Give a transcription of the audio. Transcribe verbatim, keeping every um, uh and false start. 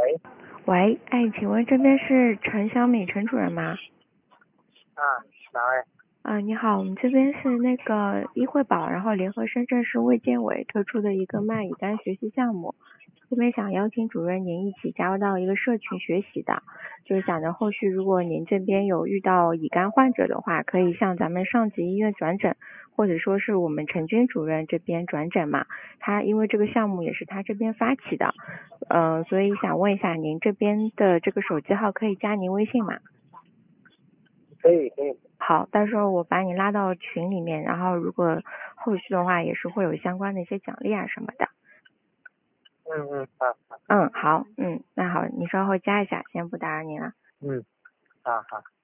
喂， 喂，哎，请问这边是陈小米陈主任吗？ 啊，哪位？ 啊，你好，我们这边是那个医惠宝，然后联合深圳市卫健委推出的一个慢乙肝学习项目，这边想邀请主任您一起加入到一个社群学习的，就是想着后续如果您这边有遇到乙肝患者的话，可以向咱们上级医院转诊，或者说是我们陈军主任这边转诊嘛。他因为这个项目也是他这边发起的，嗯、呃，所以想问一下您这边的这个手机号可以加您微信吗？ 可以可以。 好，到时候我把你拉到群里面，然后如果后续的话也是会有相关的一些奖励啊什么的。 嗯嗯，好好。 嗯，好，嗯，那好，你稍后加一下，先不打扰你了。 嗯，好好。